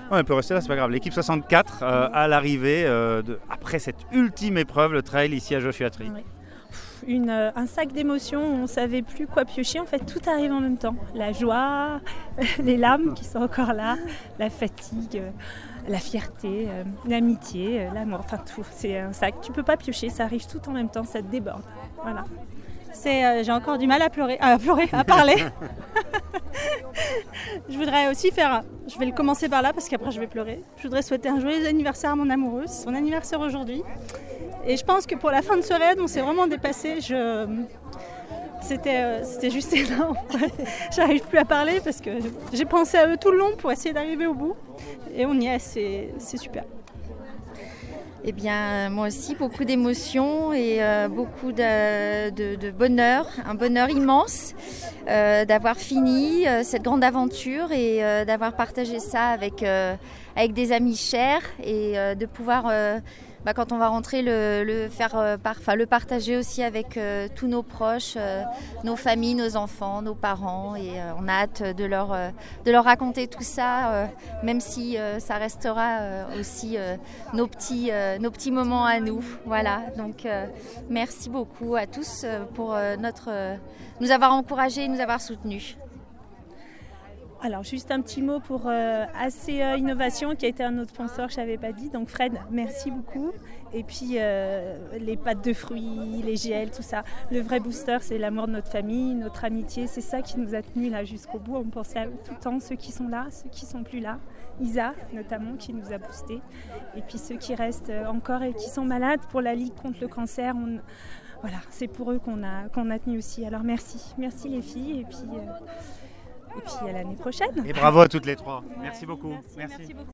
Ouais, on peut rester là, c'est pas grave. L'équipe 64 à l'arrivée, après cette ultime épreuve, le trail ici à Joshua Tree. Oui. Un sac d'émotions où on ne savait plus quoi piocher. En fait, tout arrive en même temps. La joie, les larmes qui sont encore là, la fatigue, la fierté, l'amitié, l'amour, enfin tout. C'est un sac. Tu ne peux pas piocher, ça arrive tout en même temps, ça te déborde. Voilà. J'ai encore du mal à parler. Je voudrais aussi je vais commencer par là parce qu'après je vais pleurer. Je voudrais souhaiter un joyeux anniversaire à mon amoureux, c'est son anniversaire aujourd'hui. Et je pense que pour la fin de ce raid, on s'est vraiment dépassé. C'était juste énorme. J'arrive plus à parler parce que j'ai pensé à eux tout le long pour essayer d'arriver au bout. Et on y est, c'est super. Eh bien, moi aussi, beaucoup d'émotions et beaucoup de bonheur, un bonheur immense d'avoir fini cette grande aventure et d'avoir partagé ça avec des amis chers et de pouvoir, quand on va rentrer, le partager aussi avec tous nos proches, nos familles, nos enfants, nos parents. Et on a hâte de leur raconter tout ça, même si ça restera aussi nos petits moments à nous. Voilà, donc merci beaucoup à tous pour nous avoir encouragés et nous avoir soutenus. Alors, juste un petit mot pour AC Innovation, qui a été un autre sponsor que je n'avais pas dit. Donc, Fred, merci beaucoup. Et puis, les pâtes de fruits, les gels, tout ça. Le vrai booster, c'est l'amour de notre famille, notre amitié. C'est ça qui nous a tenus là jusqu'au bout. On pensait à eux tout le temps, ceux qui sont là, ceux qui ne sont plus là. Isa, notamment, qui nous a boostés. Et puis, ceux qui restent encore et qui sont malades pour la Ligue contre le cancer. Voilà, c'est pour eux qu'on a tenu aussi. Alors, merci. Merci les filles. Et puis à l'année prochaine. Et bravo à toutes les trois. Merci beaucoup. Merci beaucoup.